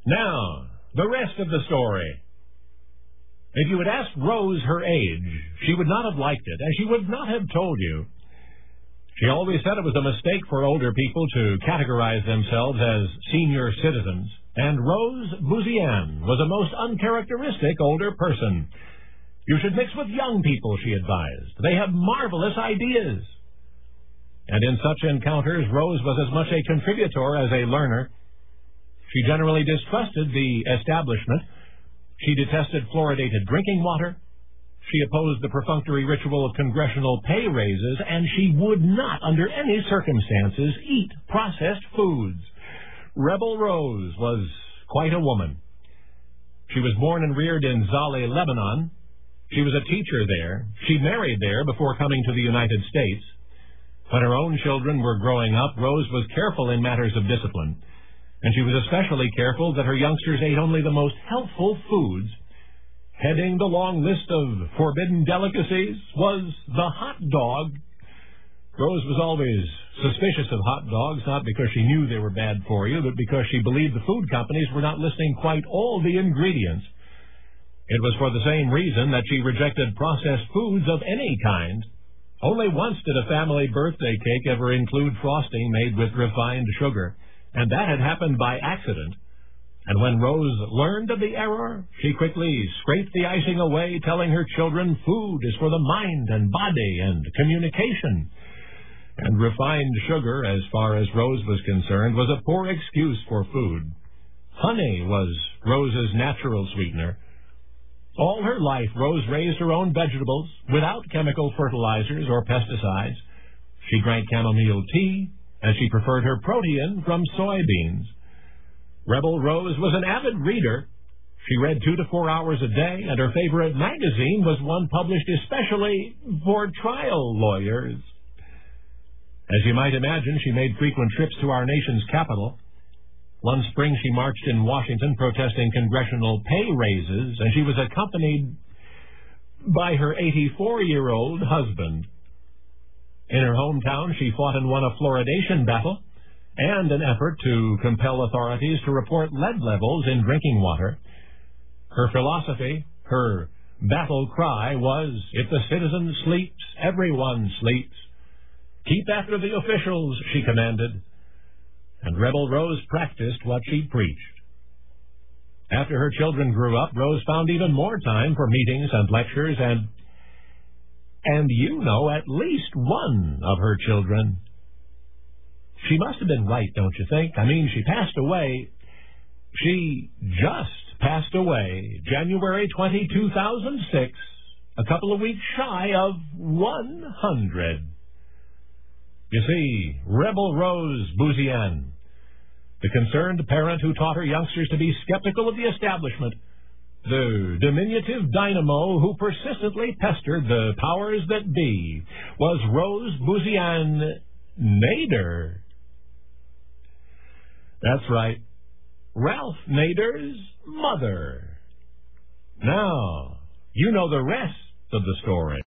Now, the rest of the story. If you had asked Rose her age, she would not have liked it, and she would not have told you. She always said it was a mistake for older people to categorize themselves as senior citizens, and Rose Buzian was a most uncharacteristic older person. You should mix with young people, she advised. They have marvelous ideas. And in such encounters, Rose was as much a contributor as a learner. She generally distrusted the establishment. She detested fluoridated drinking water. She opposed the perfunctory ritual of congressional pay raises, and she would not, under any circumstances, eat processed foods. Rebel Rose was quite a woman. She was born and reared in Zaleh, Lebanon. She was a teacher there. She married there before coming to the United States. When her own children were growing up, Rose was careful in matters of discipline, and she was especially careful that her youngsters ate only the most healthful foods. Heading the long list of forbidden delicacies was the hot dog. Rose was always suspicious of hot dogs, not because she knew they were bad for you, but because she believed the food companies were not listing quite all the ingredients. It was for the same reason that she rejected processed foods of any kind. Only once did a family birthday cake ever include frosting made with refined sugar, and that had happened by accident. And when Rose learned of the error, she quickly scraped the icing away, telling her children food is for the mind and body and communication. And refined sugar, as far as Rose was concerned, was a poor excuse for food. Honey was Rose's natural sweetener. All her life, Rose raised her own vegetables without chemical fertilizers or pesticides. She drank chamomile tea, and she preferred her protein from soybeans. Rebel Rose was an avid reader. She read 2 to 4 hours a day, and her favorite magazine was one published especially for trial lawyers. As you might imagine, she made frequent trips to our nation's capital. One spring she marched in Washington protesting congressional pay raises, and she was accompanied by her 84-year-old husband. In her hometown, she fought and won a fluoridation battle and an effort to compel authorities to report lead levels in drinking water. Her philosophy, her battle cry was, if the citizen sleeps, everyone sleeps. Keep after the officials, she commanded. And Rebel Rose practiced what she preached. After her children grew up, Rose found even more time for meetings and lectures, and you know at least one of her children. She must have been right, don't you think? I mean, she passed away. She just passed away January 20, 2006, a couple of weeks shy of 100. You see, Rebel Rose Buzian, the concerned parent who taught her youngsters to be skeptical of the establishment, the diminutive dynamo who persistently pestered the powers that be, was Rose Buzian Nader. That's right, Ralph Nader's mother. Now, you know the rest of the story.